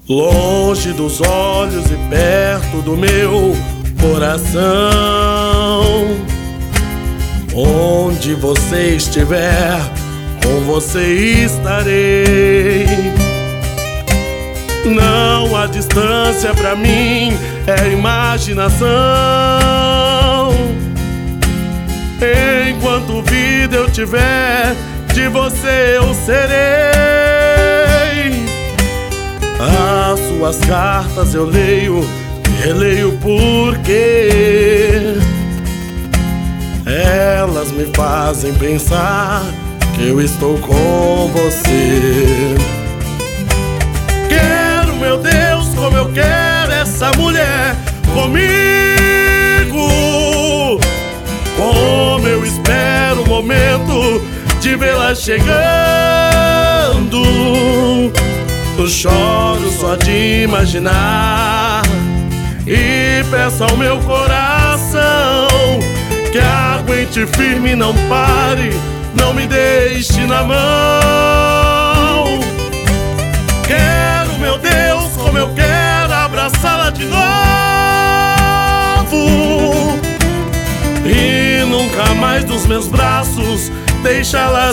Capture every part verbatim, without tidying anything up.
longe dos olhos e perto do meu coração. Onde você estiver, com você estarei. Não há distância pra mim, é imaginação. Enquanto vida eu tiver, de você eu serei. As suas cartas eu leio e releio porque elas me fazem pensar que eu estou com você. Quero, meu Deus, como eu quero essa mulher comigo. Como eu espero o momento de vê-la chegando. Eu choro só de imaginar e peço ao meu coração que aguente firme e não pare, não me deixe na mão. Quero, meu Deus, como eu quero abraçá-la de novo e nunca mais dos meus braços deixá-la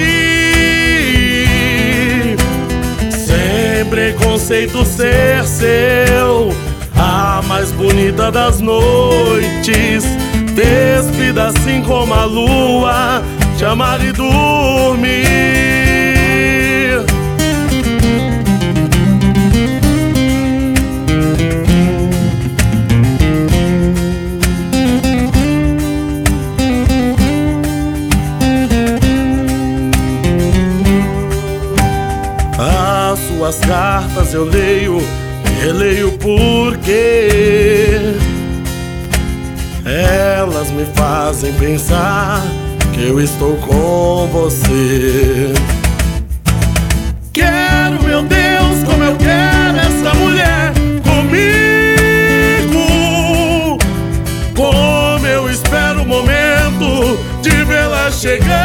sair. Sem preconceito ser seu, a mais bonita das noites. Despida assim como a lua, te amar e dormir. As suas cartas eu leio e releio porque elas me fazem pensar que eu estou com você. Quero, meu Deus, como eu quero essa mulher comigo. Como eu espero o momento de vê-la chegando.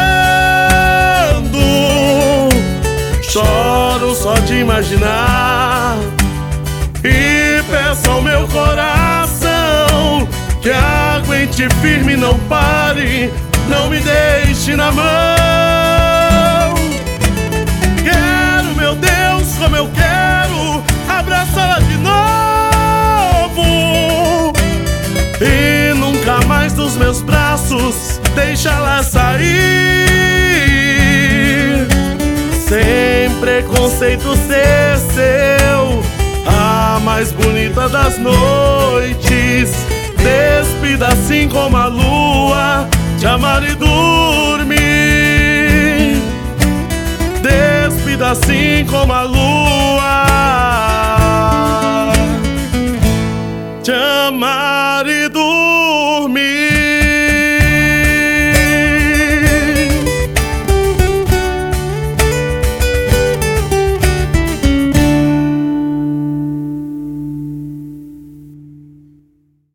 Choro só de imaginar e peço ao meu coração que aguente firme e não pare, não me deixe na mão. Quero, meu Deus, como eu quero abraçá-la de novo e nunca mais dos meus braços deixá-la sair. Sem preconceito ser seu, a mais bonita das noites. Despida assim como a lua, te amar e dormir. Despida assim como a lua.